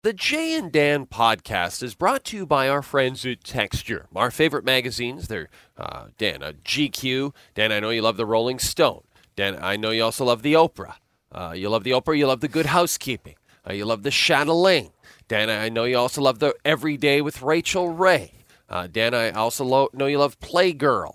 The Jay and Dan podcast is brought to you by our friends at Texture. Our favorite magazines, they're, Dan, GQ. Dan, I know you love the Rolling Stone. Dan, I know you also love the Oprah. You love the Oprah, you love the Good Housekeeping. You love the Chatelaine. Dan, I know you also love the Everyday with Rachel Ray. Dan, I also know you love Playgirl.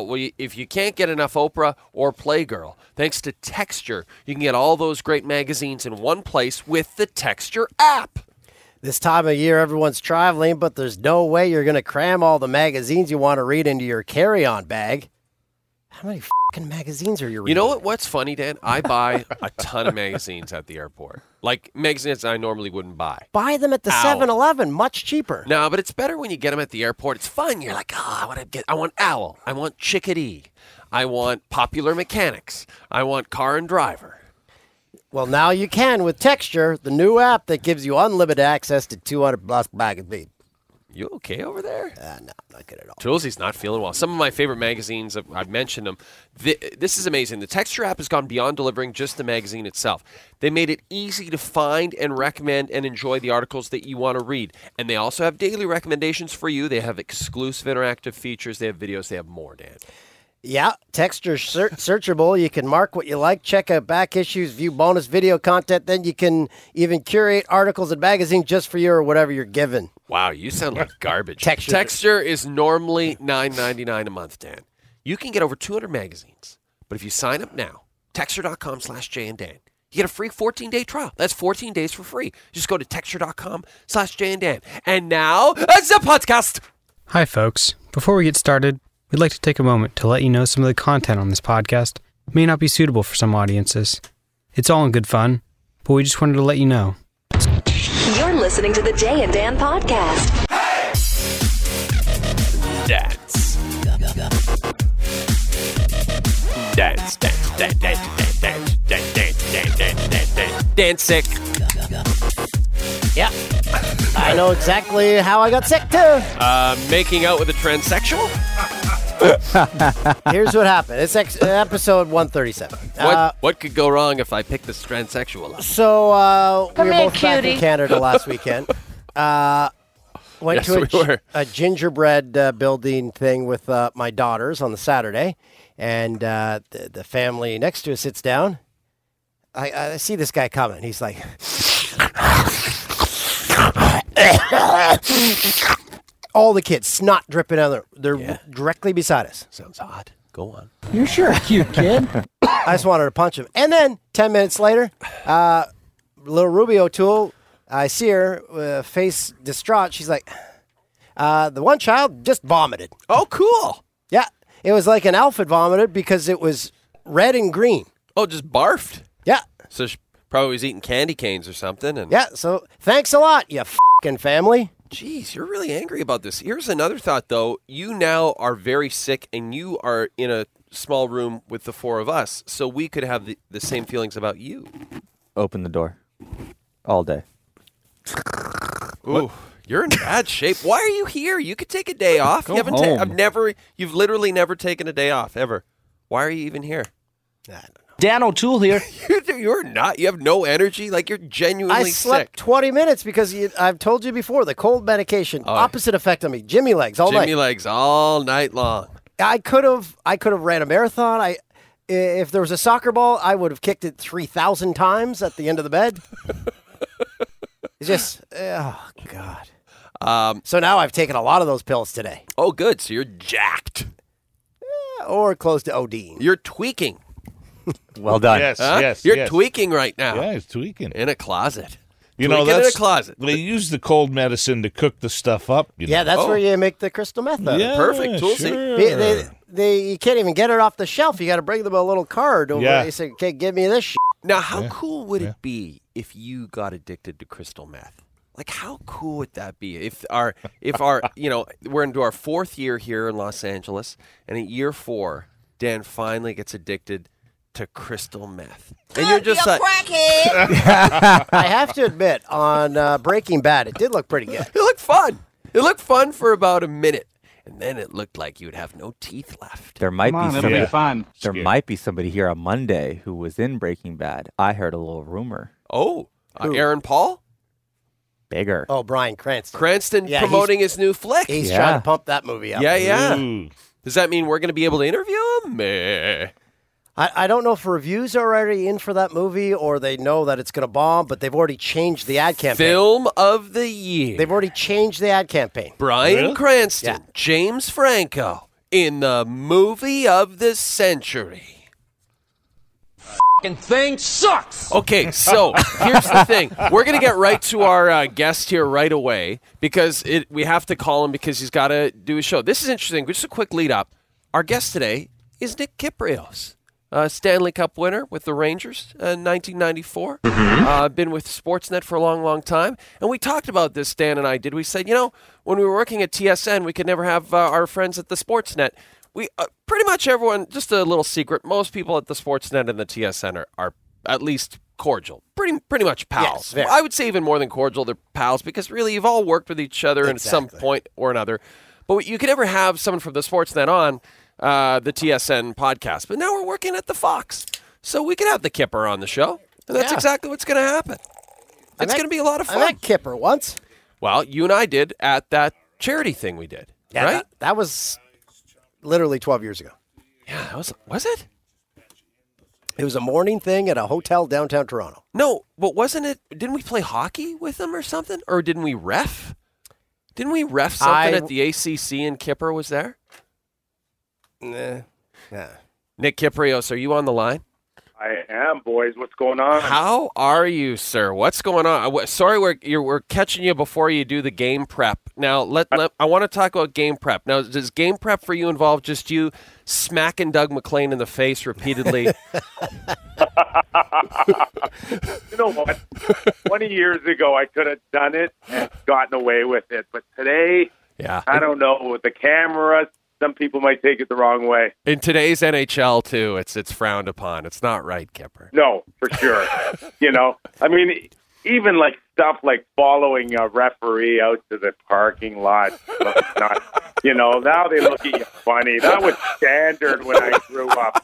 If you can't get enough Oprah or Playgirl, thanks to Texture, you can get all those great magazines in one place with the Texture app. This time of year, everyone's traveling, but there's no way you're going to cram all the magazines you want to read into your carry-on bag. How many fucking magazines are you reading? You know what's funny, Dan? I buy a ton of magazines at the airport. Like magazines I normally wouldn't buy. Buy them at the 7-Eleven, much cheaper. No, but it's better when you get them at the airport. It's fun. You're like, I want Owl. I want Chickadee. I want Popular Mechanics. I want Car and Driver. Well, now you can with Texture, the new app that gives you unlimited access to 200+ magazines. You okay over there? No, not good at all. Toolsy's not feeling well. Some of my favorite magazines, I've mentioned them. This is amazing. The Texture app has gone beyond delivering just the magazine itself. They made it easy to find and recommend and enjoy the articles that you want to read. And they also have daily recommendations for you. They have exclusive interactive features. They have videos. They have more, Dan. Yeah, Texture searchable. You can mark what you like, check out back issues, view bonus video content. Then you can even curate articles and magazines just for you or whatever you're given. Wow, you sound like garbage. Texture is normally $9.99 a month, Dan. You can get over 200 magazines. But if you sign up now, Texture.com/JayandDan, you get a free 14-day trial. That's 14 days for free. Just go to Texture.com/JayandDan. And now, it's the podcast. Hi, folks. Before we get started, we'd like to take a moment to let you know some of the content on this podcast may not be suitable for some audiences. It's all in good fun, but we just wanted to let you know. You're listening to the Jay and Dan podcast. Hey! Dance. Dance, dance, dance, dance, dance, dance, dance, dance, dance, dance, dance. Dance sick. Yeah. I know exactly how I got sick, too. Making out with a transsexual? Here's what happened. It's episode 137. What could go wrong if I picked this transsexual up? So we were both back in Canada last weekend. Went to a gingerbread building thing with my daughters on the Saturday, and the family next to us sits down. I see this guy coming. He's like... All the kids, snot dripping out. They're directly beside us. Sounds hot. Go on. You're sure a cute kid. I just wanted to punch him. And then 10 minutes later, little Ruby O'Toole, I see her, face distraught. She's like, the one child just vomited. Oh, cool. Yeah. It was like an Alfred vomited because it was red and green. Oh, just barfed? Yeah. So she probably was eating candy canes or something. And yeah, so thanks a lot, you f***ing family. Jeez, you're really angry about this. Here's another thought, though. You now are very sick, and you are in a small room with the four of us, so we could have the same feelings about you. Open the door. All day. Ooh, you're in bad shape. Why are you here? You could take a day off. Go home. You've literally never taken a day off, ever. Why are you even here? I don't know. Dan O'Toole here. You're not. You have no energy. Like, you're genuinely sick. I slept 20 minutes because I've told you before, the cold medication, opposite effect on me. Jimmy legs all night. Jimmy legs all night long. I could have ran a marathon. If there was a soccer ball, I would have kicked it 3,000 times at the end of the bed. It's just, oh, God. So now I've taken a lot of those pills today. Oh, good. So you're jacked. Or close to ODing. You're tweaking. Well done. Yes. You're tweaking right now. Yeah, he's tweaking. In a closet. That's in a closet. They use the cold medicine to cook the stuff up. Yeah, that's where you make the crystal meth out. Yeah, perfect. Sure. You can't even get it off the shelf. You got to bring them a little card over. Yeah. They say, "Okay, give me this." Now, how cool would it be if you got addicted to crystal meth? Like, how cool would that be? If our, we're into our fourth year here in Los Angeles, and in year 4, Dan finally gets addicted to crystal meth. And you're just like, I have to admit, on Breaking Bad, it did look pretty good. It looked fun. It looked fun for about a minute. And then it looked like you would have no teeth left. There might be it'll be fun. There might be somebody here on Monday who was in Breaking Bad. I heard a little rumor. Oh, Aaron Paul? Bigger. Oh, Bryan Cranston. Cranston promoting his new flick. He's trying to pump that movie up. Yeah. Ooh. Does that mean we're going to be able to interview him? Meh. I don't know if reviews are already in for that movie or they know that it's going to bomb, but they've already changed the ad campaign. Film of the year. They've already changed the ad campaign. Bryan Cranston, Yeah. James Franco in the movie of the century. Thing sucks. Okay, so here's the thing. We're going to get right to our guest here right away because we have to call him because he's got to do a show. This is interesting. Just a quick lead up. Our guest today is Nick Kypreos, Stanley Cup winner with the Rangers in 1994. Been with Sportsnet for a long, long time. And we talked about this, Stan and I did. We said, when we were working at TSN, we could never have our friends at the Sportsnet. We pretty much everyone, just a little secret, most people at the Sportsnet and the TSN are at least cordial. Pretty much pals. Yes, I would say even more than cordial, they're pals because really you've all worked with each other at some point or another. But you could never have someone from the Sportsnet on the TSN podcast. But now we're working at the Fox. So we can have the Kipper on the show. And that's exactly what's going to happen. It's going to be a lot of fun. I met Kipper once. Well, you and I did at that charity thing we did, right? That was literally 12 years ago. Yeah, that was it? It was a morning thing at a hotel downtown Toronto. No, but wasn't it? Didn't we play hockey with them or something? Or didn't we ref? Didn't we ref something at the ACC and Kipper was there? Nah. Nick Kypreos, are you on the line? I am, boys. What's going on? How are you, sir? What's going on? Sorry, we're catching you before you do the game prep. Now, I want to talk about game prep. Now, does game prep for you involve just you smacking Doug McLean in the face repeatedly? You know what? 20 years ago, I could have done it and gotten away with it. But today, I don't know. With the camera, some people might take it the wrong way. In today's NHL, too, it's frowned upon. It's not right, Kipper. No, for sure. I mean, even like stuff like following a referee out to the parking lot. Now they look at you funny. That was standard when I grew up.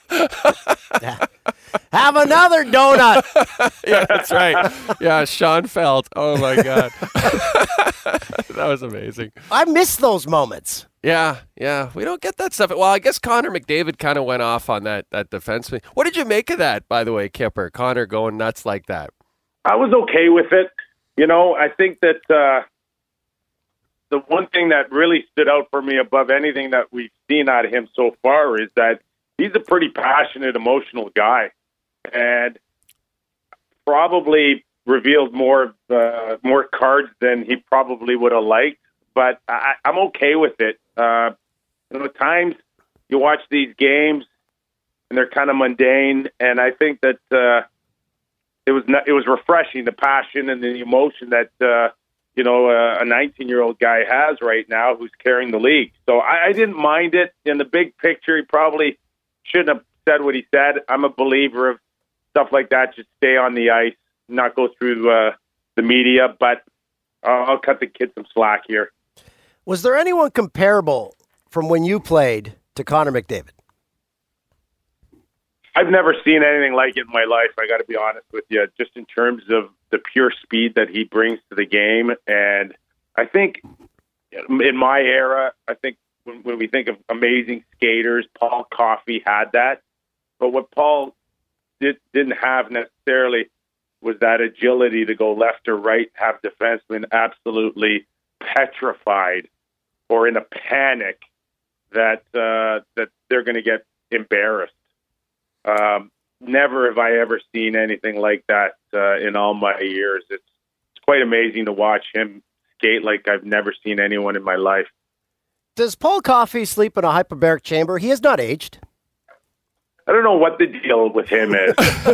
Have another donut. Yeah, that's right. Yeah, Sean Felt. Oh, my God. That was amazing. I miss those moments. Yeah. We don't get that stuff. Well, I guess Connor McDavid kind of went off on that defenseman. What did you make of that, by the way, Kipper? Connor going nuts like that. I was okay with it. I think that the one thing that really stood out for me above anything that we've seen out of him so far is that he's a pretty passionate, emotional guy, and probably revealed more cards than he probably would have liked. But I'm okay with it. At times you watch these games and they're kind of mundane, and I think that it was refreshing, the passion and the emotion that a 19-year-old guy has right now who's carrying the league. So I didn't mind it. In the big picture, he probably shouldn't have said what he said. I'm a believer of stuff like that. Just stay on the ice, not go through the media. But I'll cut the kid some slack here. Was there anyone comparable from when you played to Connor McDavid? I've never seen anything like it in my life, I got to be honest with you, just in terms of the pure speed that he brings to the game. And I think in my era, when we think of amazing skaters, Paul Coffey had that. But what Paul didn't have necessarily was that agility to go left or right, have defensemen absolutely petrified or in a panic that they're going to get embarrassed. Never have I ever seen anything like that in all my years. It's quite amazing to watch him skate like I've never seen anyone in my life. Does Paul Coffey sleep in a hyperbaric chamber? He has not aged. I don't know what the deal with him is.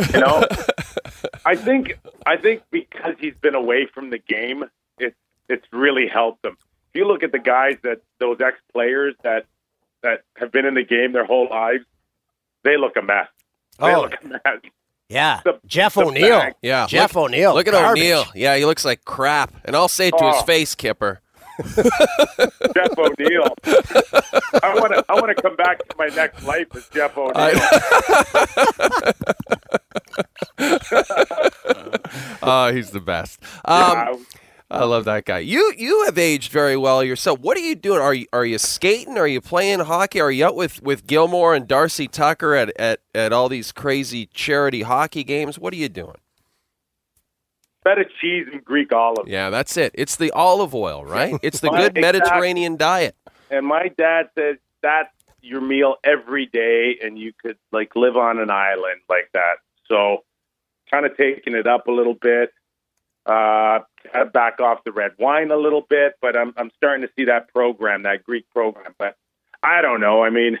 I think because he's been away from the game, it's really helped him. If you look at the guys those ex-players that have been in the game their whole lives, they look a mess. Look a mess. Yeah. Jeff O'Neill. Yeah. Jeff O'Neill. Look at O'Neill. Yeah, he looks like crap. And I'll say it to his face, Kipper. Jeff O'Neill. I want to come back to my next life as Jeff O'Neill. Oh, he's the best. I love that guy. You have aged very well yourself. What are you doing? Are you skating? Are you playing hockey? Are you out with Gilmore and Darcy Tucker at all these crazy charity hockey games? What are you doing? Feta cheese and Greek olive. Yeah, that's it. It's the olive oil, right? It's the good Mediterranean diet. And my dad says that's your meal every day, and you could like live on an island like that. So kind of taking it up a little bit. Back off the red wine a little bit, but I'm starting to see that Greek program. But I don't know. I mean,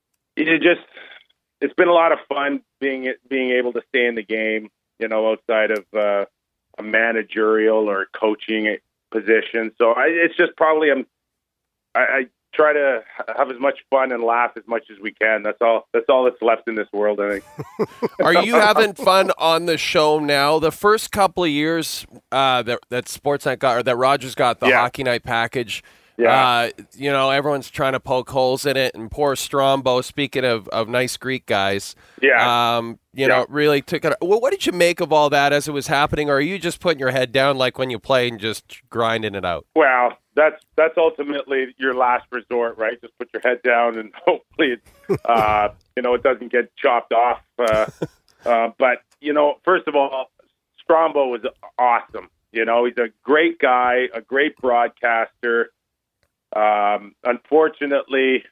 it's been a lot of fun being able to stay in the game, outside of a managerial or coaching position. So it's just probably I try to have as much fun and laugh as much as we can. That's all that's left in this world, I think. Are you having fun on the show now? The first couple of years that Sportsnet got, or that Rogers got, the Hockey Night package, everyone's trying to poke holes in it, and poor Strombo, speaking of nice Greek guys, really took it. Well, what did you make of all that as it was happening, or are you just putting your head down like when you play and just grinding it out? Well, that's ultimately your last resort, right? Just put your head down and hopefully it doesn't get chopped off. But first of all, Strombo was awesome. He's a great guy, a great broadcaster. Unfortunately,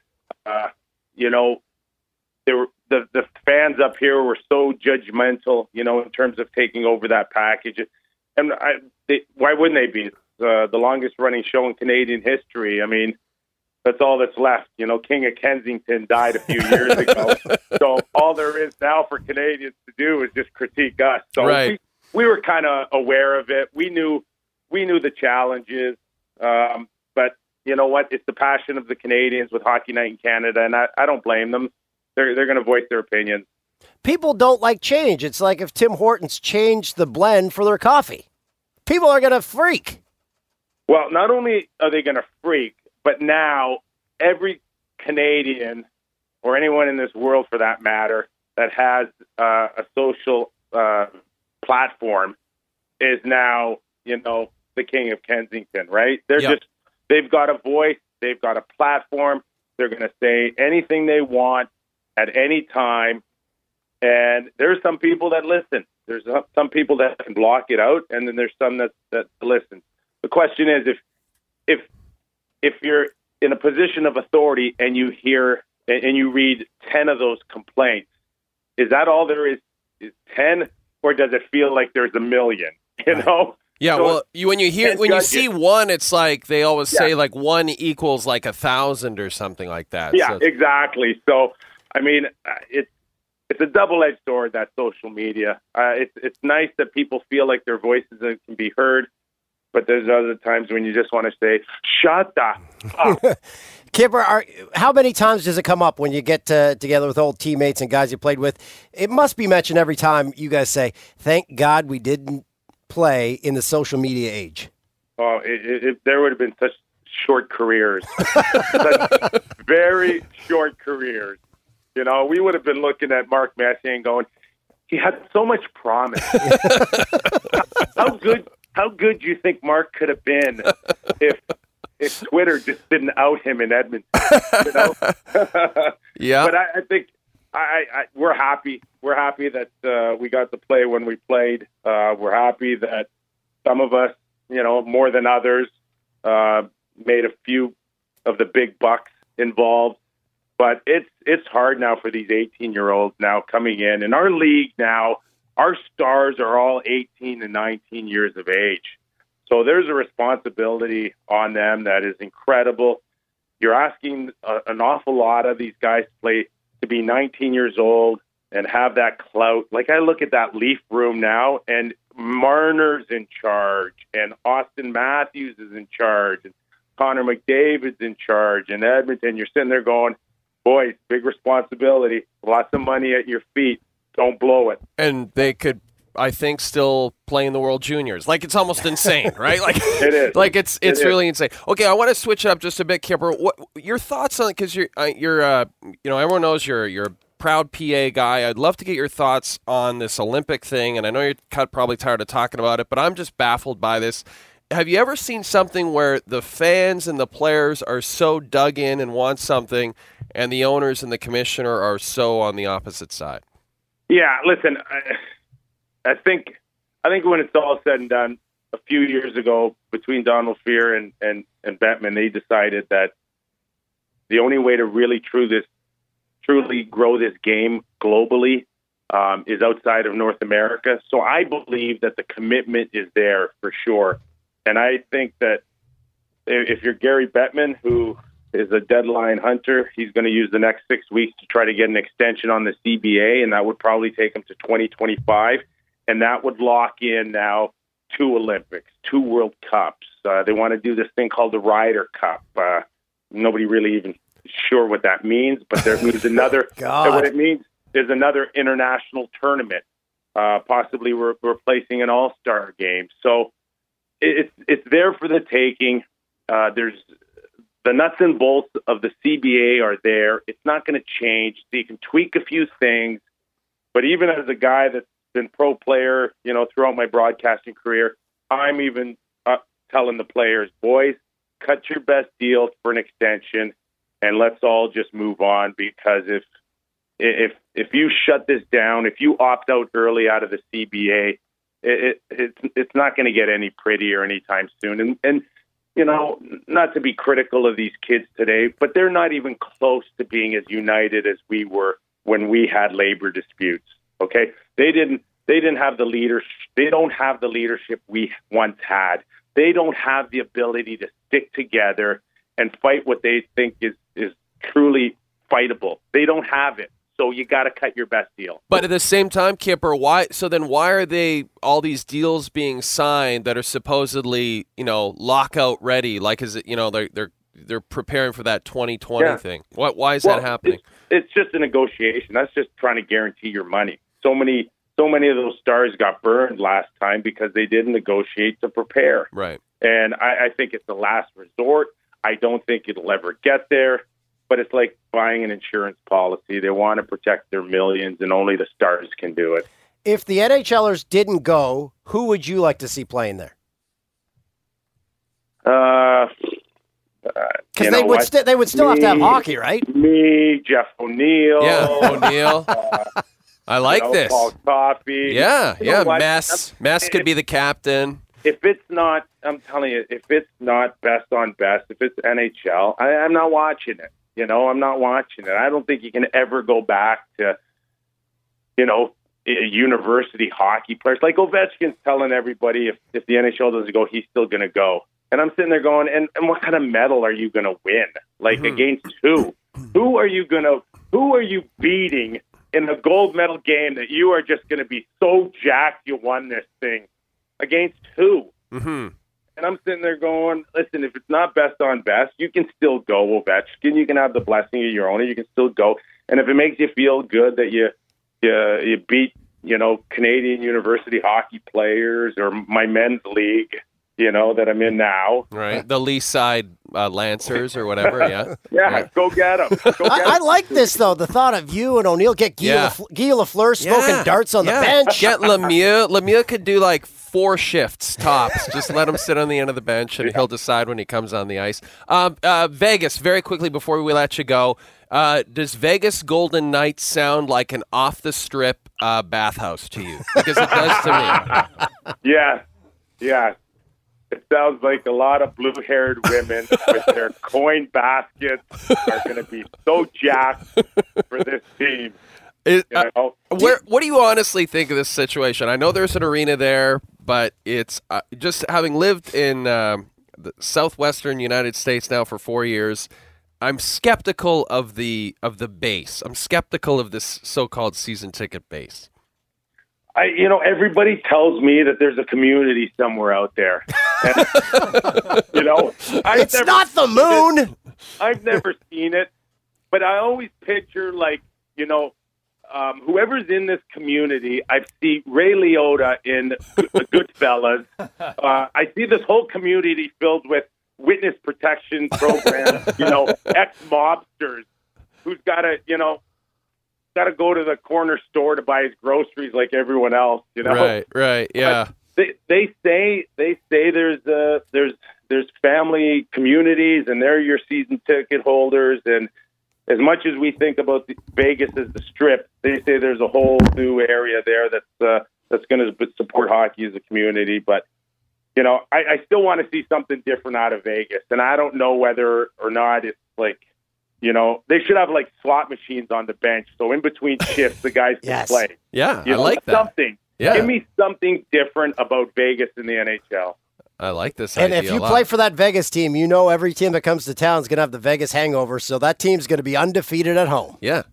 the fans up here were so judgmental, in terms of taking over that package. And why wouldn't they be? The longest running show in Canadian history. I mean, that's all that's left. King of Kensington died a few years ago. So all there is now for Canadians to do is just critique us. So we were kind of aware of it. We knew the challenges. But you know what? It's the passion of the Canadians with Hockey Night in Canada, and I don't blame them. They're going to voice their opinions. People don't like change. It's like if Tim Hortons changed the blend for their coffee. People are going to freak. Well, not only are they going to freak, but now every Canadian, or anyone in this world for that matter, that has a social platform is now, the King of Kensington, right? They've got a voice, they've got a platform, they're going to say anything they want at any time, and there's some people that listen. There's some people that can block it out, and then there's some that listen. The question is, if you're in a position of authority and you hear and you read 10 of those complaints, is that all there is 10, or does it feel like there's a million? Yeah, so, well, when you see one, it's like they always say like 1 equals like 1,000 or something like that. Yeah, exactly. So, I mean, it's a double-edged sword, that social media. It's nice that people feel like their voices can be heard, but there's other times when you just want to say, shut the up. Kipper, how many times does it come up when you get together with old teammates and guys you played with? It must be mentioned every time you guys say, thank God we didn't play in the social media age. Oh, there would have been such short careers. Such very short careers. We would have been looking at Mark Messier and going, he had so much promise. How good do you think Mark could have been if Twitter just didn't out him in Edmonton? Yeah. But I think we're happy. We're happy that we got to play when we played. We're happy that some of us, more than others, made a few of the big bucks involved. But it's hard now for these 18-year-olds now coming in. In our league now, our stars are all 18 and 19 years of age. So there's a responsibility on them that is incredible. You're asking an awful lot of these guys to be 19 years old and have that clout. Like, I look at that Leaf room now, and Marner's in charge, and Austin Matthews is in charge, and Connor McDavid's in charge, and Edmonton. You're sitting there going, boys, big responsibility, lots of money at your feet. Don't blow it. And they could, I think, still play in the World Juniors. Like, it's almost insane, right? Like, it is. Like, it's really insane. Okay, I want to switch it up just a bit, Kipper. What your thoughts on it? Because you're everyone knows you're a proud PA guy. I'd love to get your thoughts on this Olympic thing. And I know you're probably tired of talking about it, but I'm just baffled by this. have you ever seen something where the fans and the players are so dug in and want something, and the owners and the commissioner are so on the opposite side? Yeah, listen, I think when it's all said and done, a few years ago, between Donald Fehr and Bettman, they decided that the only way to really truly grow this game globally is outside of North America. So I believe that the commitment is there for sure. And I think that if you're Gary Bettman, who is a deadline hunter, he's going to use the next 6 weeks to try to get an extension on the CBA, and that would probably take him to 2025. And that would lock in now 2 Olympics, 2 World Cups. They want to do this thing called the Ryder Cup. Nobody really even sure what that means, but there means another. What it means is another international tournament, possibly replacing an all-star game. So it's there for the taking. There's the nuts and bolts of the CBA are there. It's not going to change. So you can tweak a few things, but even as a guy that's been pro player, throughout my broadcasting career, I'm even telling the players, boys, cut your best deal for an extension, and let's all just move on. Because if you shut this down, if you opt out early out of the CBA, it's not going to get any prettier anytime soon. And not to be critical of these kids today, but they're not even close to being as united as we were when we had labor disputes. Okay, they didn't have the leadership. They don't have the leadership we once had. They don't have the ability to stick together and fight what they think is truly fightable. They don't have it. So you got to cut your best deal. But at the same time, Kipper, why are they all these deals being signed that are supposedly, lockout ready? Like, is it, they're preparing for that 2020 thing? Why is that happening? It's just a negotiation. That's just trying to guarantee your money. So many of those stars got burned last time because they didn't negotiate to prepare. Right. And I think it's the last resort. I don't think it'll ever get there. But it's like buying an insurance policy. They want to protect their millions, and only the stars can do it. If the NHLers didn't go, who would you like to see playing there? Because they would still have to have hockey, right? Me, Jeff O'Neill. Yeah, O'Neill. I like this. Paul Coffey. Yeah. Mess could be the captain. If it's not, I'm telling you, if it's not best on best, if it's NHL, I'm not watching it. I'm not watching it. I don't think you can ever go back to, university hockey players. Like Ovechkin's telling everybody if the NHL doesn't go, he's still going to go. And I'm sitting there going, and what kind of medal are you going to win? Like against who? Who are you beating in a gold medal game that you are just going to be so jacked you won this thing? Against who? Mm-hmm. And I'm sitting there going, listen, if it's not best on best, you can still go, Ovechkin. You can have the blessing of your owner. You can still go. And if it makes you feel good that you beat, Canadian university hockey players or my men's league, that I'm in now. Right. The Lee Side Lancers or whatever, yeah. Yeah, go get them. I like this, though, the thought of you and O'Neill get Guy Lafleur smoking darts on the bench. Get Lemieux. Lemieux could do like 4 shifts tops. Just let him sit on the end of the bench, and he'll decide when he comes on the ice. Vegas, very quickly before we let you go, does Vegas Golden Knights sound like an off-the-strip bathhouse to you? Because it does to me. Yeah. It sounds like a lot of blue-haired women with their coin baskets are going to be so jacked for this team. What do you honestly think of this situation? I know there's an arena there, but it's just having lived in the southwestern United States now for 4 years, I'm skeptical of the base. I'm skeptical of this so-called season ticket base. Everybody tells me that there's a community somewhere out there. And, it's not the moon. I've never seen it, but I always picture whoever's in this community. I see Ray Liotta in Goodfellas. I see this whole community filled with witness protection programs, ex-mobsters who's got to go to the corner store to buy his groceries like everyone else, Right, yeah. But they say there's family communities, and they're your season ticket holders. And as much as we think about Vegas as the Strip, they say there's a whole new area there that's going to support hockey as a community. But I still want to see something different out of Vegas, and I don't know whether or not it's like, they should have like slot machines on the bench, so in between shifts the guys can play. Yeah, I like that. Something. Yeah. Give me something different about Vegas in the NHL. I like this idea. And if you play for that Vegas team, every team that comes to town is going to have the Vegas hangover, so that team's going to be undefeated at home. Yeah.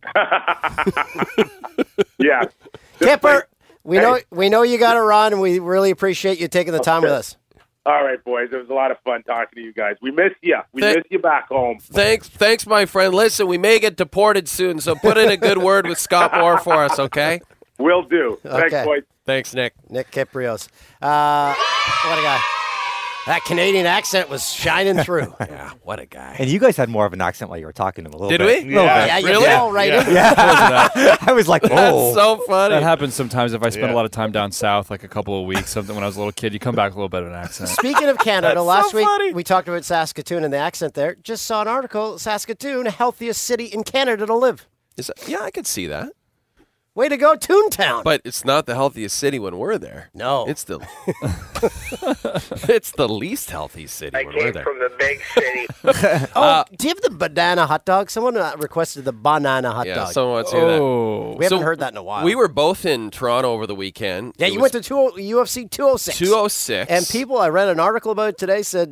Yeah. Kipper, we know you got to run, and we really appreciate you taking the time with us. All right, boys. It was a lot of fun talking to you guys. We miss you. We miss you back home. Thanks, my friend. Listen, we may get deported soon, so put in a good word with Scott Moore for us, okay? Will do. Okay. Thanks, boys. Thanks, Nick. Nick Kypreos. What a guy. That Canadian accent was shining through. Yeah, what a guy. And you guys had more of an accent while you were talking to him a little bit. Did we? Yeah, really? Yeah. I was like, oh. That's so funny. That happens sometimes if I spend a lot of time down south, like a couple of weeks, something when I was a little kid, you come back with a little bit of an accent. Speaking of Canada, last week we talked about Saskatoon and the accent there. Just saw an article, Saskatoon, healthiest city in Canada to live. Yeah, I could see that. Way to go, Toontown. But it's not the healthiest city when we're there. No. It's the it's the least healthy city when we're there. I came from the big city. Do you have the banana hot dog? Someone requested the banana hot dog. Someone wants to hear that. We haven't heard that in a while. We were both in Toronto over the weekend. Yeah, you went to UFC 206. 206. And people, I read an article about it today, said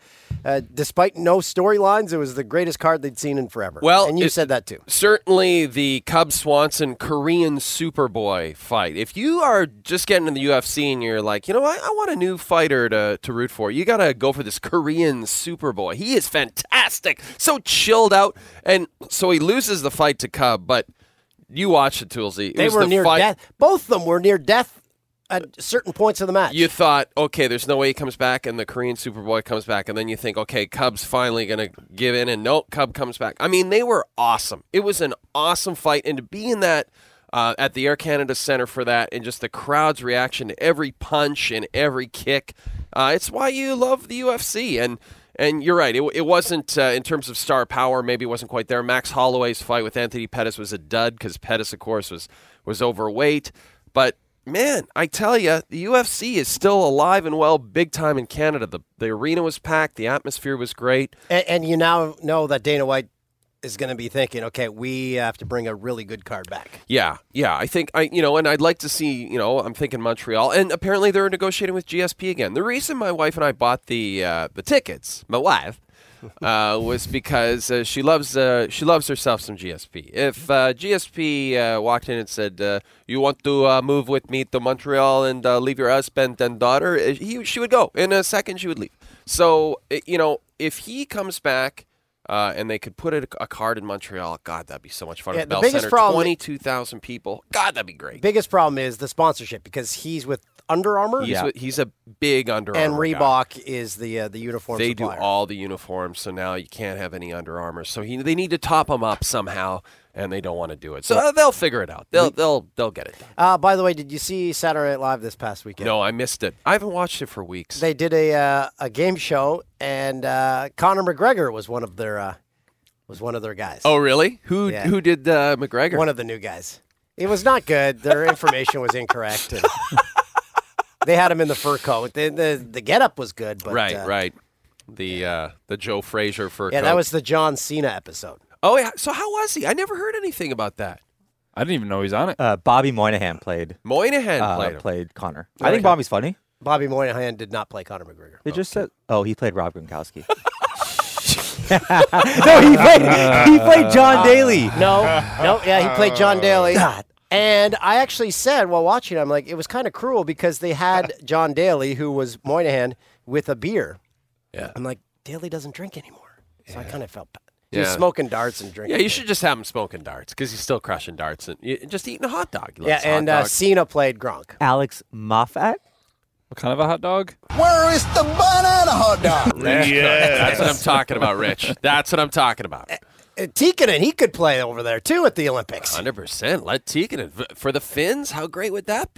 despite no storylines, it was the greatest card they'd seen in forever. Well, and you said that too. Certainly the Cub-Swanson Korean Superboy fight. If you are just getting in the UFC and you're like, I want a new fighter to root for, you got to go for this Korean Superboy. He is fantastic. So chilled out. And so he loses the fight to Cub, but you watched it, Toolsy. They were near death. Both of them were near death at certain points of the match. You thought, okay, there's no way he comes back, and the Korean Superboy comes back, and then you think, okay, Cub's finally going to give in, and nope, Cub comes back. I mean, they were awesome. It was an awesome fight, and to be in that at the Air Canada Centre for that, and just the crowd's reaction to every punch and every kick, it's why you love the UFC. And you're right, it wasn't, in terms of star power, maybe it wasn't quite there. Max Holloway's fight with Anthony Pettis was a dud, because Pettis, of course, was overweight, but man, I tell you, the UFC is still alive and well big time in Canada. The arena was packed. The atmosphere was great. And you now know that Dana White is going to be thinking, okay, we have to bring a really good card back. Yeah. I think, and I'd like to see, I'm thinking Montreal. And apparently they're negotiating with GSP again. The reason my wife and I bought the tickets, my wife, was because she loves herself some GSP. If GSP walked in and said, "You want to move with me to Montreal and leave your husband and daughter," she would go. In a second, she would leave. So, if he comes back and they could put a card in Montreal, God, that'd be so much fun. Yeah, at the Bell biggest Center, problem, 22,000 people. God, that'd be great. Biggest problem is the sponsorship, because he's with Under Armour. He's a big Under Armour and Reebok guy. Is the uniform They supplier. do all the uniforms, so now you can't have any Under Armour. So they need to top them up somehow, and they don't want to do it. So they'll figure it out. They'll get it done. By the way, did you see Saturday Night Live this past weekend? No, I missed it. I haven't watched it for weeks. They did a game show, and Conor McGregor was one of their guys. Oh, really? Who did McGregor? One of the new guys. It was not good. Their information was incorrect. And they had him in the fur coat. The getup was good, but right. The Joe Frazier fur coat. Yeah, that was the John Cena episode. Oh, yeah. So how was he? I never heard anything about that. I didn't even know he's on it. Bobby Moynihan played. Played Connor. I think Bobby's funny. Bobby Moynihan did not play Conor McGregor. They just said, he played Rob Gronkowski. No, he played John Daly. He played John Daly. God. And I actually said while watching it, I'm like, it was kind of cruel because they had John Daly, who was Moynihan, with a beer. Yeah. I'm like, Daly doesn't drink anymore. So I kind of felt bad. He Yeah. was smoking darts and drinking. Yeah, you should just have him smoking darts because he's still crushing darts and just eating a hot dog. He loves Yeah, hot and dogs. Cena played Gronk. Alex Moffat. What kind of a hot dog? Where is the banana hot dog? That's what I'm talking about, Rich. That's what I'm talking about. Tikkanen, he could play over there, too, at the Olympics. 100%. Let Tikkanen. For the Finns, how great would that be?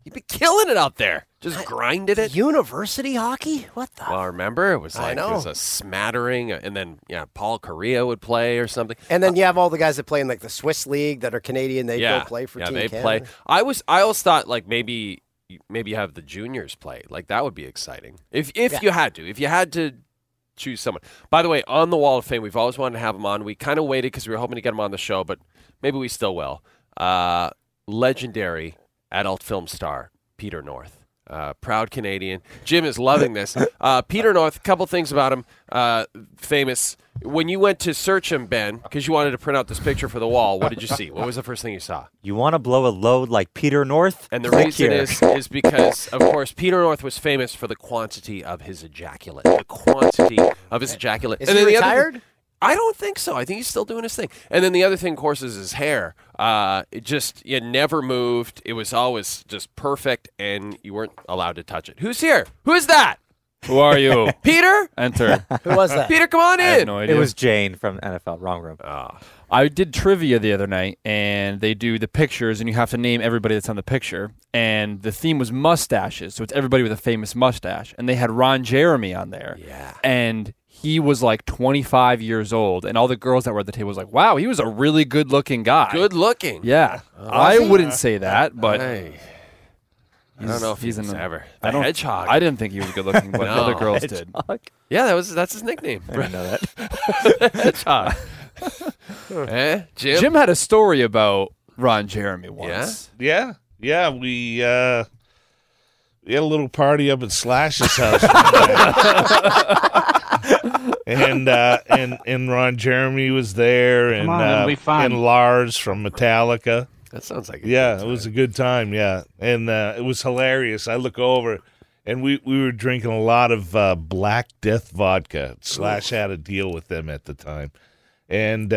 You'd be killing it out there. Just grinded it. University hockey? What the? Well, remember, it was I like know. it was a smattering, and then Paul Correa would play or something. And then you have all the guys that play in like the Swiss League that are Canadian. They go play for Team they Canada. play. I always thought like maybe have the juniors play. Like that would be exciting if you had to choose someone. By the way, on the Wall of Fame, we've always wanted to have him on. We kind of waited because we were hoping to get him on the show, but maybe we still will. Legendary adult film star Peter North. Proud Canadian. Jim is loving this. Peter North, a couple things about him. Famous. When you went to search him, Ben, because you wanted to print out this picture for the wall, what did you see? What was the first thing you saw? You want to blow a load like Peter North? And the Click reason here. is because, of course, Peter North was famous for the quantity of his ejaculate. The quantity of his ejaculate. Is he retired? I don't think so. I think he's still doing his thing. And then the other thing, of course, is his hair. It never moved. It was always just perfect, and you weren't allowed to touch it. Who's here? Who is that? Who are you? Peter? Enter. Who was that? Peter, come on in. I have no idea. It was Jane from NFL. Wrong room. I did trivia the other night, and they do the pictures, and you have to name everybody that's on the picture. And the theme was mustaches, so it's everybody with a famous mustache. And they had Ron Jeremy on there. Yeah. And he was like 25 years old, and all the girls that were at the table was like, wow, he was a really good-looking guy. Good looking. Yeah. I wouldn't say that, but Hey. I don't know if he's ever. I don't, Hedgehog. I didn't think he was good-looking, but the other girls did. Yeah, that's his nickname. I didn't know that. Hedgehog. Jim? Jim had a story about Ron Jeremy once. Yeah. We had a little party up at Slash's house. and Ron Jeremy was there, and Lars from Metallica. That sounds like it was a good time. Yeah, and it was hilarious. I look over, and we were drinking a lot of Black Death vodka. Slash had a deal with them at the time, and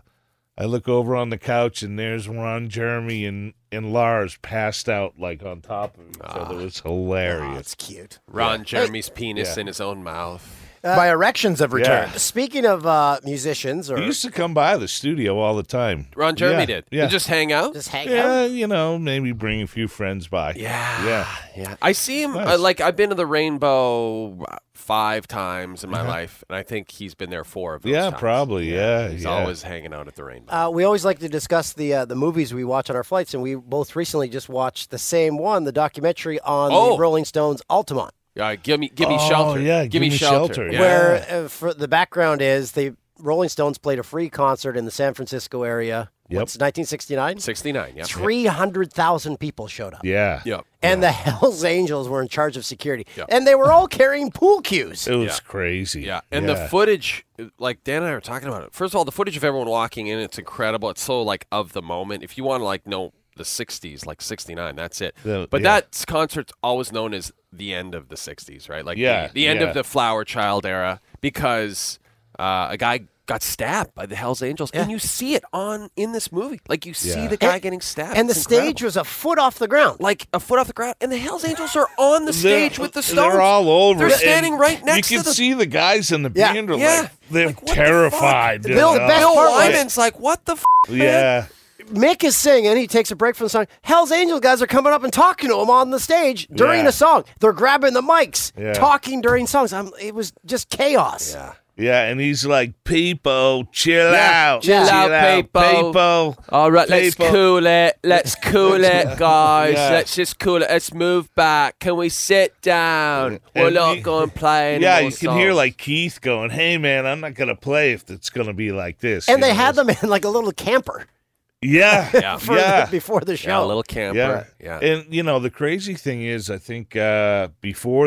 I look over on the couch, and there's Ron Jeremy and Lars passed out like on top of each other. It was hilarious. That's cute. Ron Jeremy's penis in his own mouth. My erections have returned. Yeah. Speaking of musicians, He used to come by the studio all the time. Ron Jeremy did. Yeah. And just hang out? just hang out. Yeah, maybe bring a few friends by. Yeah. I see him, I've been to the Rainbow 5 times in my life, and I think he's been there 4 of those times. Probably, yeah. He's always hanging out at the Rainbow. We always like to discuss the movies we watch on our flights, and we both recently just watched the same one, the documentary on the Rolling Stones' Altamont. Give me shelter. Yeah, give me shelter. Yeah. Where for the background is the Rolling Stones played a free concert in the San Francisco area. Yep. What's 1969? 69, yeah. 300,000 people showed up. Yeah. Yep. And the Hells Angels were in charge of security. Yep. And they were all carrying pool cues. It was crazy. Yeah, and the footage, like Dan and I were talking about it. First of all, the footage of everyone walking in, it's incredible. It's so like of the moment. If you want to know the 60s, like 69, that's it. But that concert's always known as the end of the 60s, right? Like the end of the Flower Child era, because a guy got stabbed by the Hells Angels, and you see it in this movie. Like, you see the guy getting stabbed. And the stage was a foot off the ground. Like, a foot off the ground, and the Hells Angels are on the stage with the Stones. They're all over. They're standing right next to You can see the guys in the band are Yeah. like, they're Like, what the terrified. fuck? you Bill, know? the best Bill part was- Wyman's like, what the f***, man? Yeah. Mick is singing. He takes a break from the song. Hell's Angels guys are coming up and talking to him on the stage during Yeah. a song. They're grabbing the mics, Yeah. talking during songs. it was just chaos. Yeah. Yeah, and he's like, people, chill out. Chill out, people. All right, let's People. cool it. Let's cool it, guys. Yeah. Let's just cool it. Let's move back. Can we sit down? We're And not you- going to play any Yeah, more you can hear songs. like Keith going, hey, man, I'm not going to play if it's going to be like this. And you they know? had them in like a little camper Yeah. Yeah. before the show. Yeah, a little camper. Yeah. And, the crazy thing is, I think before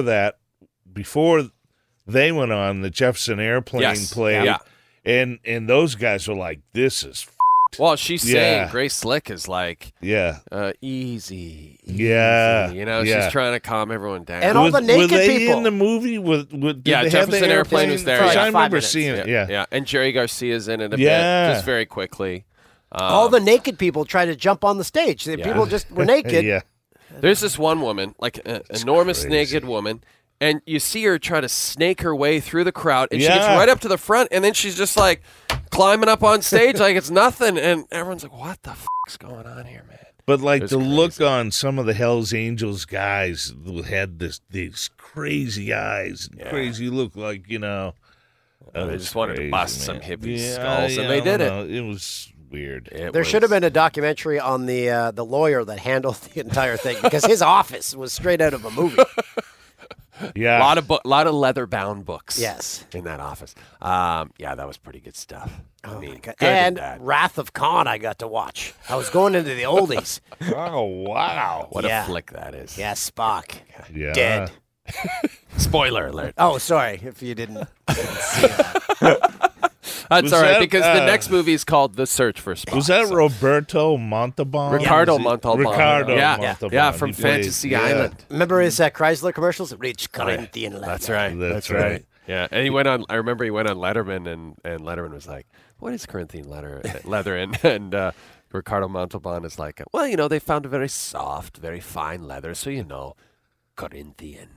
they went on, the Jefferson Airplane Yes. played. Yeah. And those guys were like, this is Well, she's saying, Yeah. Grace Slick is like, easy. Yeah. Yeah. She's trying to calm everyone down. And all the naked were they people. in the movie? Did Yeah, they have Jefferson the Airplane was there, for yeah. like I 5 remember minutes. seeing it. Yeah. And Jerry Garcia's in it a Yeah. bit, just very quickly. All the naked people tried to jump on the stage. The people just were naked. Yeah. There's this one woman, like an enormous naked woman, and you see her try to snake her way through the crowd, and she gets Yeah. right up to the front, and then she's just like climbing up on stage like it's nothing, and everyone's like, "What the fuck's going on here, man?" But like was the look crazy. on some of the Hells Angels guys who had these crazy eyes, and crazy look, like They just wanted to bust some hippie skulls, skulls, and they did it. It was weird. There should have been a documentary on the lawyer that handled the entire thing, because his office was straight out of a movie. Yeah, a lot of leather-bound books. Yes. in that office. That was pretty good stuff. I mean, good And bad. Wrath of Khan I got to watch. I was going into the oldies. Oh wow! What Yeah. a flick that is. Yeah, Spock. Yeah. Dead. Spoiler alert. Oh, sorry if you didn't see that. That's Was all right, that, because the next movie is called The Search for Spock. Was that so- Roberto Montalban? Ricardo Montalban. Ricardo Yeah. Montalban. Yeah, from He played- Fantasy yeah. Island. Remember his Chrysler commercials? Rich Corinthian leather. That's right. That's right. Yeah, and he went on. I remember he went on Letterman, and Letterman was like, "What is Corinthian leather?" And Ricardo Montalban is like, "Well, they found a very soft, very fine leather, so Corinthian."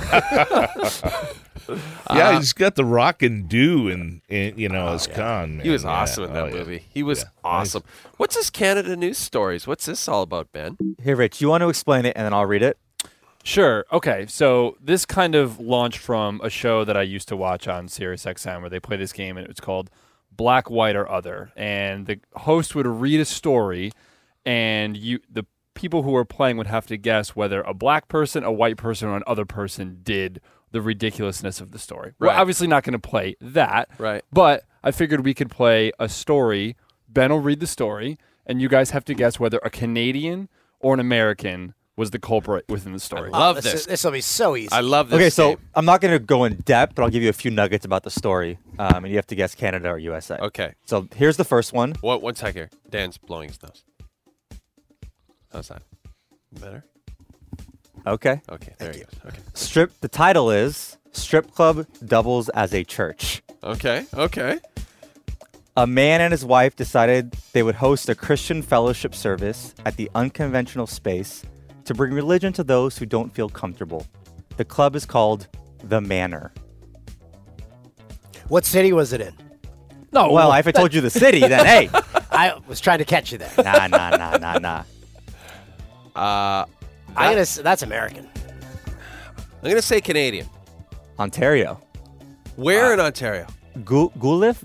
Yeah, he's got the rock and do as Khan. Man. He was Yeah. awesome in that Oh, yeah. movie. He was Yeah. awesome. What's this Canada news stories? What's this all about, Ben? Here, Rich, you want to explain it, and then I'll read it? Sure. Okay. So this kind of launched from a show that I used to watch on SiriusXM where they play this game, and it's called Black, White, or Other. And the host would read a story, and the people who were playing would have to guess whether a black person, a white person, or an other person did the ridiculousness of the story. Right. We're obviously not going to play that. Right. But I figured we could play a story. Ben will read the story, and you guys have to guess whether a Canadian or an American was the culprit within the story. Love this. This will be so easy. I love this. Okay, so game. I'm not going to go in depth, but I'll give you a few nuggets about the story, and you have to guess Canada or USA. Okay. So here's the first one. One sec here. Dan's blowing his nose. How's that? Better? Okay. Okay, there he goes. Okay. The title is Strip Club Doubles as a Church. Okay. A man and his wife decided they would host a Christian fellowship service at the unconventional space to bring religion to those who don't feel comfortable. The club is called The Manor. What city was it in? No. Well, if I told you the city, then hey. I was trying to catch you there. Nah. That's American. I'm gonna say Canadian. Ontario. Where in Ontario? Guelph?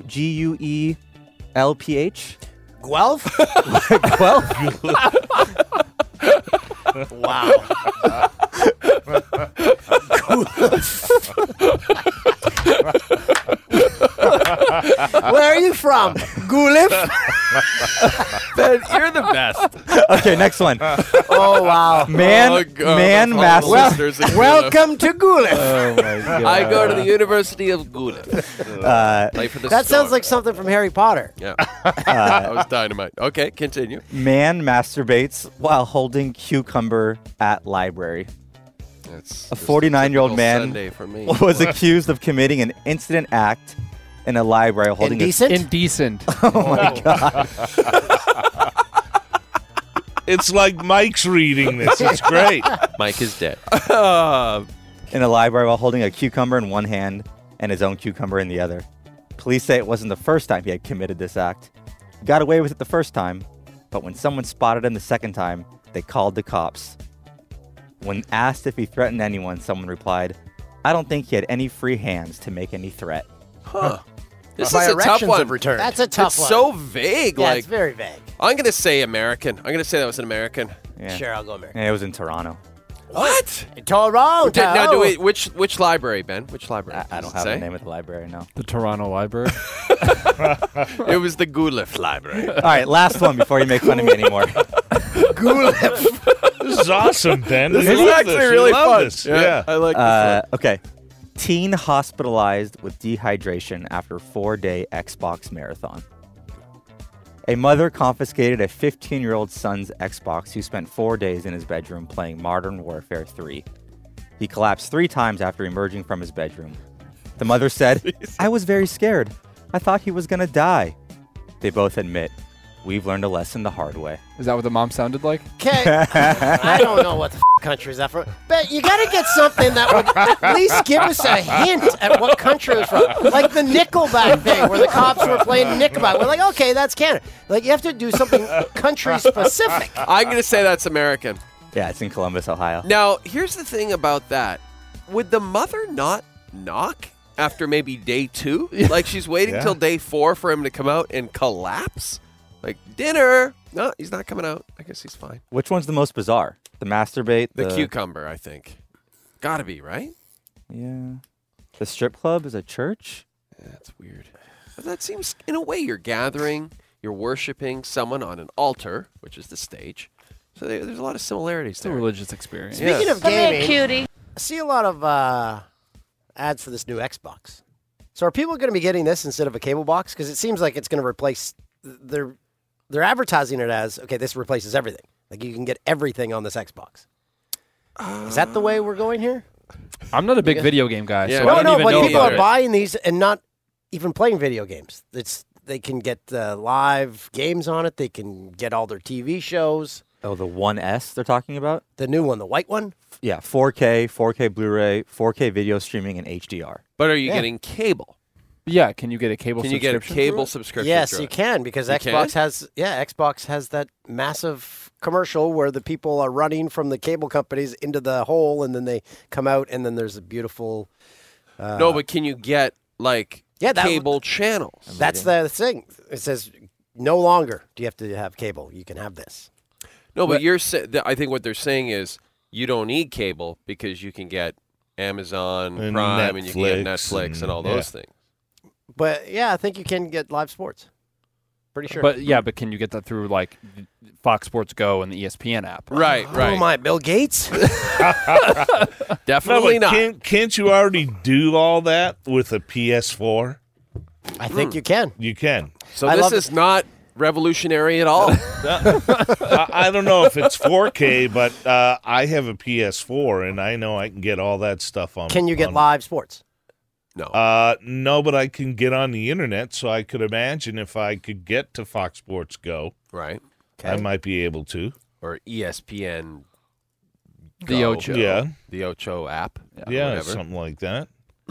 Guelph? Guelph? Guelph? Wow. Where are you from? Guelph? Ben, you're the best. Okay, next one. Oh, wow. Man Listeners in Welcome to Guelph. Oh my god. I go to the University of Guelph. Play for the That sounds Storm. like something from Harry Potter. Yeah. That was dynamite. Okay, continue. Man masturbates while holding cucumber at library. That's A 49-year-old man Sunday for me. was accused of committing an incident act in a library while holding Indecent? Indecent. Oh my god. It's like Mike's reading this. It's great. Mike is dead. In a library while holding a cucumber in one hand and his own cucumber in the other. Police say it wasn't the first time he had committed this act. He got away with it the first time, but when someone spotted him the second time, they called the cops. When asked if he threatened anyone, someone replied, "I don't think he had any free hands to make any threat." This My is a tough erections one. have returned. That's a tough it's one. so vague. Yeah, like it's very vague. I'm gonna say American. I'm gonna say that was an American. Yeah. Sure, I'll go American. And it was in Toronto. What? Toronto. Now, which library, Ben? Which library? I don't Does it have say? the name of the library, no. The Toronto Library. It was the Guelph Library. All right, last one before you make fun of me anymore. This is awesome, Ben. This We is love actually this. We really love fun. this. Yeah. I like this one. Okay. Teen hospitalized with dehydration after 4-day Xbox marathon. A mother confiscated a 15-year-old son's Xbox who spent 4 days in his bedroom playing Modern Warfare 3. He collapsed 3 times after emerging from his bedroom. The mother said, "I was very scared. I thought he was going to die." They both admit, "We've learned a lesson the hard way." Is that what the mom sounded like? Okay. I don't know what the country is that from? But you got to get something that would at least give us a hint at what country it's from. Like the Nickelback thing where the cops were playing Nickelback. We're like, okay, that's Canada. Like, you have to do something country-specific. I'm going to say that's American. Yeah, it's in Columbus, Ohio. Now, here's the thing about that. Would the mother not knock after maybe day 2? Like, she's waiting till day 4 for him to come out and collapse? Like, dinner. No, he's not coming out. I guess he's fine. Which one's the most bizarre? The masturbate? The cucumber, I think. Gotta be, right? Yeah. The strip club is a church? Yeah, that's weird. But that seems, in a way, you're gathering, you're worshiping someone on an altar, which is the stage. So there's a lot of similarities It's a there. religious experience. Speaking of gaming, cutie. I see a lot of ads for this new Xbox. So are people going to be getting this instead of a cable box? Because it seems like it's going to replace. They're advertising it as, okay, this replaces everything. Like you can get everything on this Xbox. Is that the way we're going here? I'm not a big video game guy, Yeah, so I don't even but know people about are it. buying these and not even playing video games. They can get live games on it. They can get all their TV shows. Oh, the 1S they're talking about? The new one, the white one. Yeah, 4K Blu-ray, 4K video streaming, and HDR. But are you getting cable? Yeah, can you get a cable Can you get a subscription? cable subscription? Yes, through you it? can because You Xbox can? Xbox has that massive commercial where the people are running from the cable companies into the hole and then they come out and then there's a beautiful. No, but can you get like cable channels? That's the thing. It says no longer do you have to have cable. You can have this. No, but I think what they're saying is you don't need cable because you can get Amazon And Prime and you can get Netflix Netflix and all those things. But yeah, I think you can get live sports. Pretty sure. But can you get that through like Fox Sports Go and the ESPN app? Right. Oh my, Bill Gates? Definitely No, but not. Can't you already do all that with a PS4? I think you can. You can. So I this love is not revolutionary at all. I don't know if it's 4K, but I have a PS4, and I know I can get all that stuff on. Can you get live sports? No. No, but I can get on the internet, so I could imagine if I could get to Fox Sports Go, Right. I might be able to. Or ESPN The Go. Ocho. Yeah. The Ocho app. Yeah, whatever. something like that.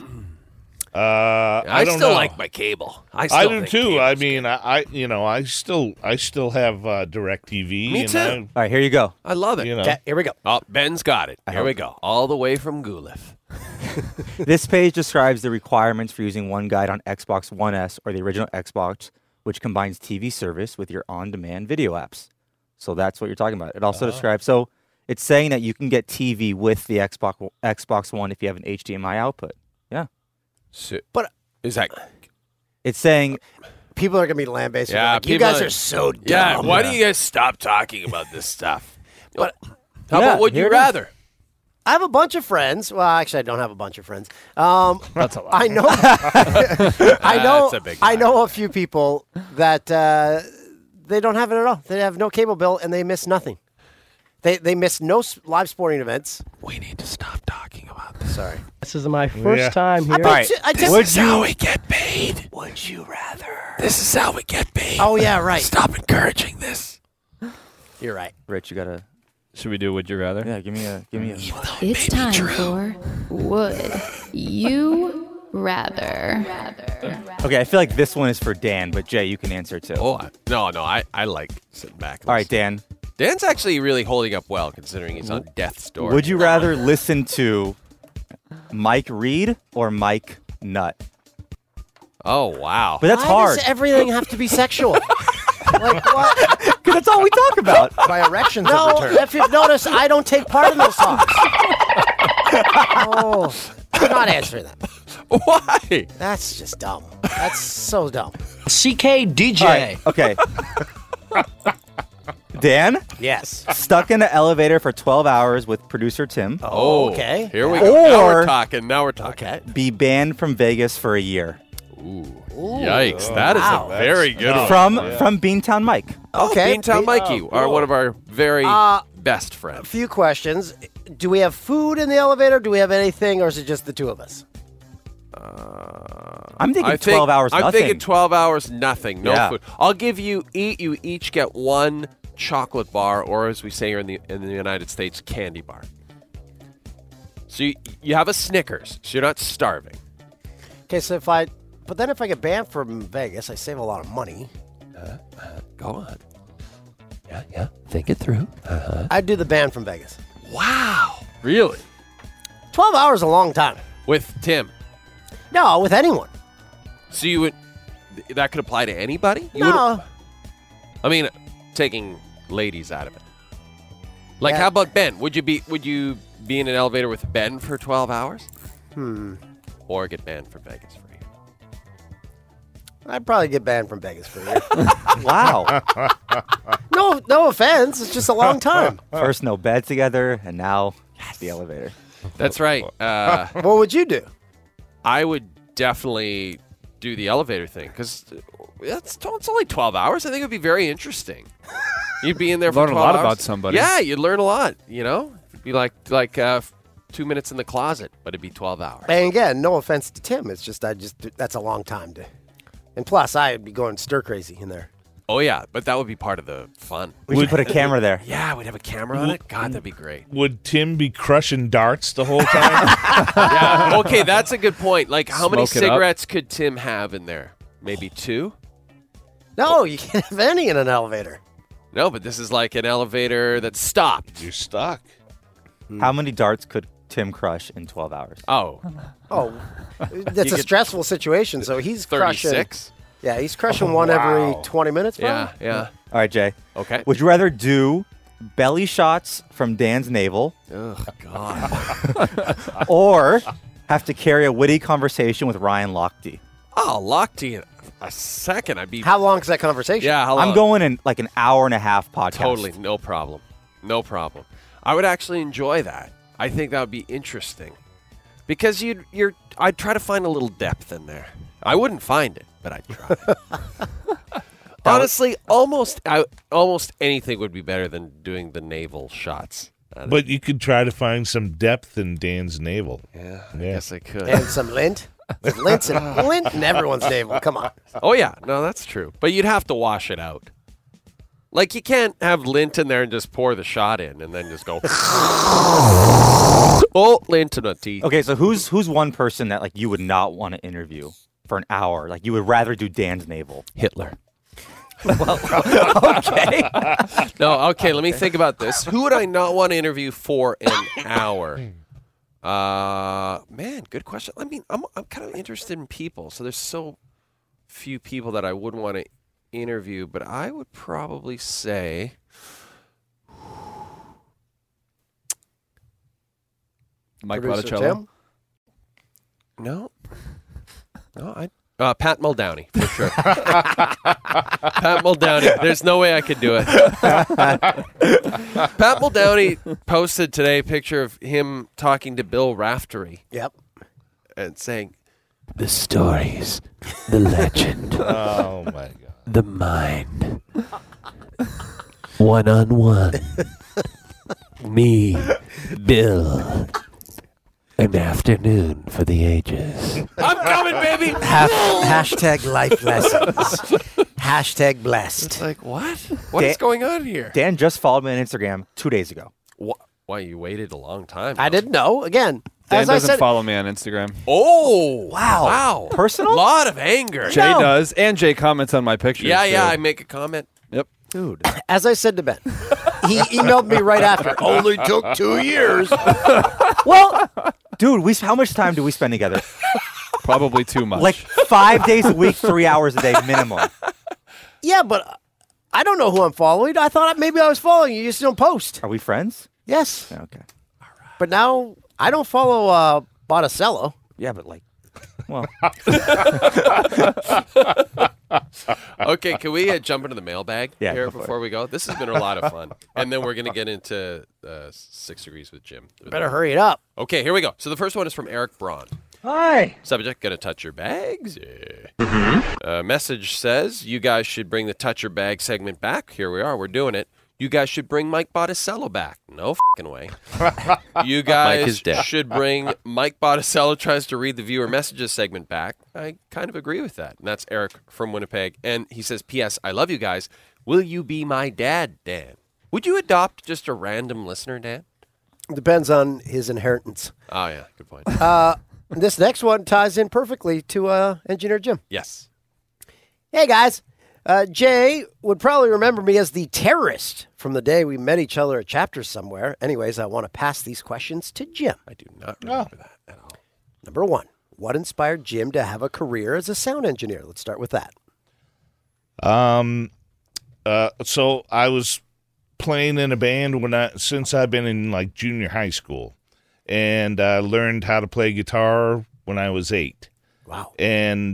I don't still know. like my cable. I do think too. cable's I mean, I still have DirecTV. Me and too. All right, here you go. I love it. Okay, here we go. Oh, Ben's got it. Here hope- we go. All the way from Guliff. This page describes the requirements for using One Guide on Xbox One S or the original Xbox, which combines TV service with your on-demand video apps. So that's what you're talking about. It also describes, so it's saying that you can get TV with the Xbox One if you have an HDMI output. Yeah. So, But is that? It's saying, people are going to be lambasted. Yeah, Like, you people guys are- are so dumb. Yeah. Why do you guys stop talking about this stuff? But How Yeah, about would here you it is. rather? I have a bunch of friends. Well, actually, I don't have a bunch of friends. That's a lot. I know. I know. That's a big I lie. know a few people that they don't have it at all. They have no cable bill and they miss nothing. They miss no live sporting events. We need to stop talking about this. Sorry. This is my first Yeah. time here. I bet you- I just- This is how we get paid. Would you rather? This is how we get paid. Oh yeah, right. Stop encouraging this. You're right. Rich, you gotta, Should we do Would You Rather? yeah, give me a. It's time for Would You Rather. Okay, I feel like this one is for Dan, but Jay, you can answer too. Oh no! I like sitting back. All right, Dan. Dan's actually really holding up well considering he's on death's door. Would you rather listen to Mike Reed or Mike Nutt? Oh wow! But that's Why hard. does everything have to be sexual? Like what? Because that's all we talk about. My erections have No, returned. if you've noticed, I don't take part in those talks. Oh, I'm not answering that. Why? That's just dumb. That's so dumb. CK DJ. All right, okay. Dan, Yes. stuck in an elevator for 12 hours with producer Tim. Oh, okay. Here we go. Now we're Or- talking. Now we're talking. Okay. Be banned from Vegas for a year. Yikes! That is wow. a very good one. From Beantown Mike. Okay. Beantown Mikey are one of our very best A friends. few questions. Do we have food in the elevator? Do we have anything, or is it just the two of us? I'm thinking I think- 12 hours, I'm nothing. thinking 12 hours, nothing, no Yeah. food. I'll give you each get one chocolate bar, or as we say here in the United States, candy bar. So you have a Snickers, so you're not starving. Okay, so if I get banned from Vegas, I save a lot of money. Go on. Yeah. Think it through. I'd do the ban from Vegas. Wow. Really? 12 hours is a long time. With Tim. No, with anyone. So you would, that could apply to anybody? No. I mean, taking ladies out of it. Like, how about Ben? Would you be in an elevator with Ben for 12 hours? Or get banned from Vegas for a year? I'd probably get banned from Vegas for a year. Wow. No offense. It's just a long time. First, no bed together, and now the elevator. That's right. What would you do? I would definitely do the elevator thing because it's only 12 hours. I think it would be very interesting. You'd be in there for 12 hours. Learn a lot about somebody. Yeah, you'd learn a lot, It'd be like 2 minutes in the closet, but it'd be 12 hours. And again, no offense to Tim. It's just that's a long time to. And plus, I'd be going stir crazy in there. Oh, yeah, but that would be part of the fun. We should put a camera there. Yeah, we'd have a camera on it. God, that'd be great. Would Tim be crushing darts the whole time? Yeah, okay, that's a good point. Like, how many Smoke it up. cigarettes could Tim have in there? Maybe 2? No, you can't have any in an elevator. No, but this is like an elevator that's stopped. You're stuck. How many darts could Tim crush in 12 hours? Oh, That's a stressful situation. So he's 36? crushing. Yeah, he's crushing one every 20 minutes. Yeah, probably. yeah. All right, Jay. Okay. Would you rather do belly shots from Dan's navel Oh, God. or have to carry a witty conversation with Ryan Lochte? Oh, Lochte in a second. I'd be... How long is that conversation? Yeah, how long? I'm going in like an hour and a half podcast. Totally, no problem. No problem. I would actually enjoy that. I think that would be interesting. Because I'd try to find a little depth in there. I wouldn't find it, but I'd try. Honestly, almost anything would be better than doing the navel shots. But you could try to find some depth in Dan's navel. Yeah, I guess I could. And some lint. There's lint in everyone's navel. Come on. Oh, yeah. No, that's true. But you'd have to wash it out. Like, you can't have lint in there and just pour the shot in and then just go, oh, lint in the teeth. Okay, so who's one person that like you would not want to interview for an hour? Like you would rather do Dan's navel? Hitler. Okay. No, okay, let me think about this. Who would I not want to interview for an hour? Man, good question. I mean, I'm kind of interested in people, so there's so few people that I wouldn't want to interview, but I would probably say Mike Producer Botticello. Tim? no, Pat Muldowney for sure. Pat Muldowney. There's no way I could do it. Pat Muldowney posted today a picture of him talking to Bill Raftery. Yep. And saying, the stories, the legend, Oh, my God. the mind, one-on-one, me, Bill, an afternoon for the ages. I'm coming, baby! Hashtag life lessons. Hashtag blessed. It's like, what? What is going on here? Dan just followed me on Instagram 2 days ago. Why, you waited a long time. I didn't know. Again, Dan as I doesn't said, follow me on Instagram. Oh! Wow. Personal? A lot of anger. Jay does, and Jay comments on my pictures. Yeah, too. I make a comment. Yep. Dude. as I said to Ben, he emailed me right after. Only took 2 years. Well, dude, how much time do we spend together? Probably too much. Like 5 days a week, 3 hours a day minimum. Yeah, but I don't know who I'm following. I thought maybe I was following you. You just don't post. Are we friends? Yes. Okay. But now I don't follow Botticello. Yeah, but like, well, Okay, can we jump into the mailbag Yeah, here go for before we go? This has been a lot of fun. And then we're going to get into 6 Degrees with Jim. Better hurry it up. Okay, here we go. So the first one is from Eric Braun. Hi. Subject, gonna touch your bags? Yeah. Message says, you guys should bring the touch your bag segment back. Here we are, we're doing it. You guys should bring Mike Botticello back. No fucking way. You guys should bring Mike Botticello tries to read the viewer messages segment back. I kind of agree with that. And that's Eric from Winnipeg. And he says, P.S. I love you guys. Will you be my dad, Dan? Would you adopt just a random listener, Dan? Depends on his inheritance. Oh, yeah. Good point. This next one ties in perfectly to Engineer Jim. Yes. Hey, guys. Jay would probably remember me as the terrorist from the day we met each other at Chapters somewhere. Anyways, I want to pass these questions to Jim. I do not remember that at all. Number 1, what inspired Jim to have a career as a sound engineer? Let's start with that. So I was playing in a band since I've been in like junior high school, and I learned how to play guitar when I was 8. Wow. And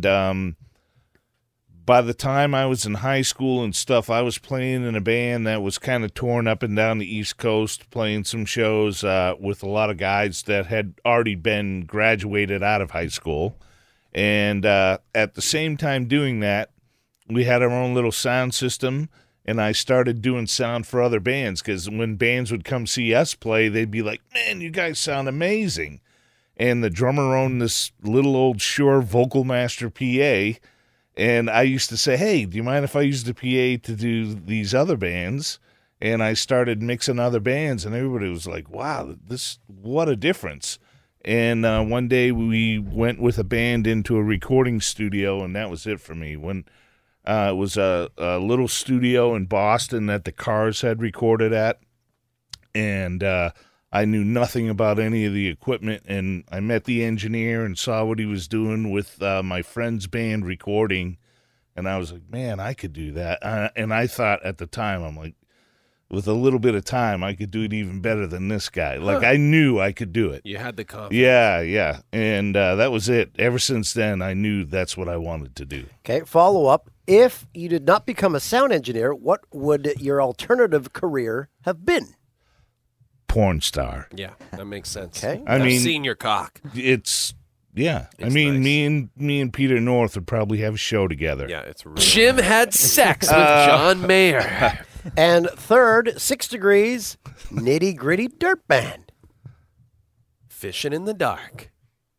by the time I was in high school and stuff, I was playing in a band that was kind of torn up and down the East Coast, playing some shows with a lot of guys that had already been graduated out of high school. And at the same time doing that, we had our own little sound system, and I started doing sound for other bands because when bands would come see us play, they'd be like, man, you guys sound amazing. And the drummer owned this little old Shure Vocal Master PA, and I used to say, hey, do you mind if I use the PA to do these other bands? And I started mixing other bands, and everybody was like, wow, what a difference. And one day we went with a band into a recording studio, and that was it for me. When it was a little studio in Boston that the Cars had recorded at, and I knew nothing about any of the equipment, and I met the engineer and saw what he was doing with my friend's band recording, and I was like, man, I could do that. And I thought at the time, I'm like, with a little bit of time, I could do it even better than this guy. Like, I knew I could do it. You had the confidence. Yeah. And that was it. Ever since then, I knew that's what I wanted to do. Okay, follow up. If you did not become a sound engineer, what would your alternative career have been? Porn star. Yeah, that makes sense. Okay. I've seen your cock. It's nice. Me and Peter North would probably have a show together. Yeah, it's really Jim had sex with John Mayer. And third, 6 Degrees, Nitty Gritty Dirt Band. Fishing in the dark.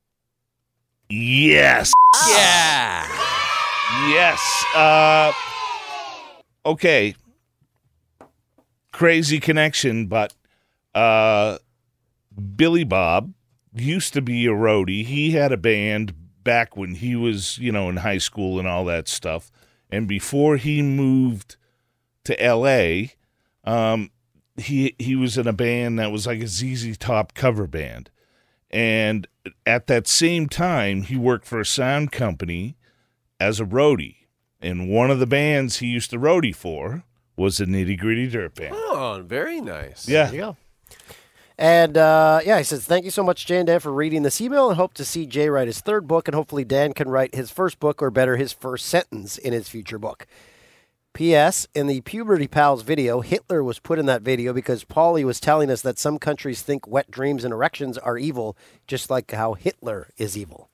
Yes. Yeah. Yes. Okay. Crazy connection, but Billy Bob used to be a roadie. He had a band back when he was, in high school and all that stuff. And before he moved to L.A., he was in a band that was like a ZZ Top cover band. And at that same time, he worked for a sound company as a roadie. And one of the bands he used to roadie for was the Nitty Gritty Dirt Band. Oh, very nice. Yeah. There you go. And, he says, thank you so much, Jay and Dan, for reading this email, and hope to see Jay write his 3rd book, and hopefully Dan can write his 1st book, or better, his 1st sentence in his future book. P.S. In the Puberty Pals video, Hitler was put in that video because Paulie was telling us that some countries think wet dreams and erections are evil, just like how Hitler is evil.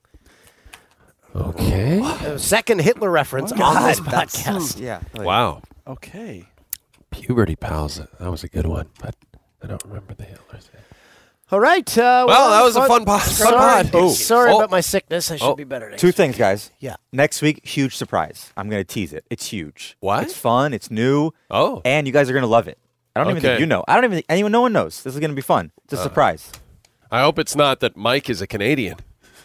Okay. Second Hitler reference on this podcast. Yeah. Wow. Okay. Puberty Pals. That was a good one, but I don't remember the Hitler thing. All right. Well, that was a fun pod. Sorry about my sickness. I should be better next 2 week. things, guys. Yeah. Next week, huge surprise. I'm going to tease it. It's huge. What? It's fun. It's new. Oh. And you guys are going to love it. I don't even think you know. I don't even think no one knows. This is going to be fun. It's a surprise. I hope it's not that Mike is a Canadian.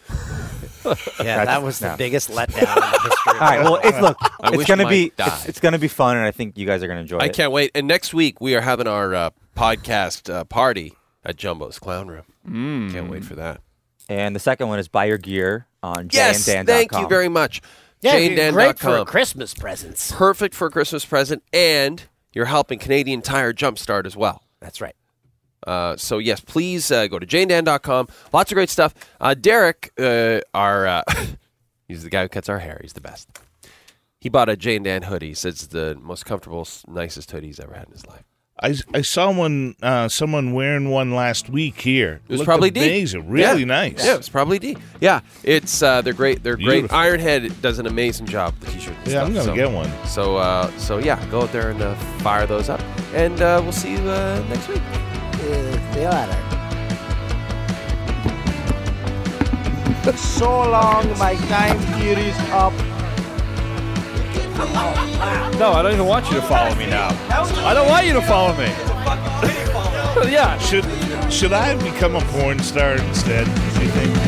Yeah, that was the biggest letdown in the history. All right. Well, it's going to be died. it's going to be fun, and I think you guys are going to enjoy it. I can't wait. And next week we are having our podcast party at Jumbo's Clown Room. Can't wait for that. And the second one is buy your gear on Yes, jayanddan.com. thank you very much. Yeah, jayanddan.com. great for Christmas presents. Perfect for a Christmas present, and you're helping Canadian Tire Jumpstart as well. That's right. So, yes, please go to jayanddan.com. Lots of great stuff. Derek, he's the guy who cuts our hair. He's the best. He bought a Jay and Dan hoodie. He says it's the most comfortable, nicest hoodie he's ever had in his life. I saw someone wearing one last week here. It was probably amazing. D. Really nice. Yeah, it was probably D. Yeah, it's they're great. They're Beautiful. great. Ironhead does an amazing job with the t-shirt. And stuff. I'm gonna get one. So yeah, go out there and fire those up, and we'll see you next week. See you later. So long, my time here is up. No, I don't even want you to follow me now. I don't want you to follow me. Yeah. Should I have become a porn star instead, do you think?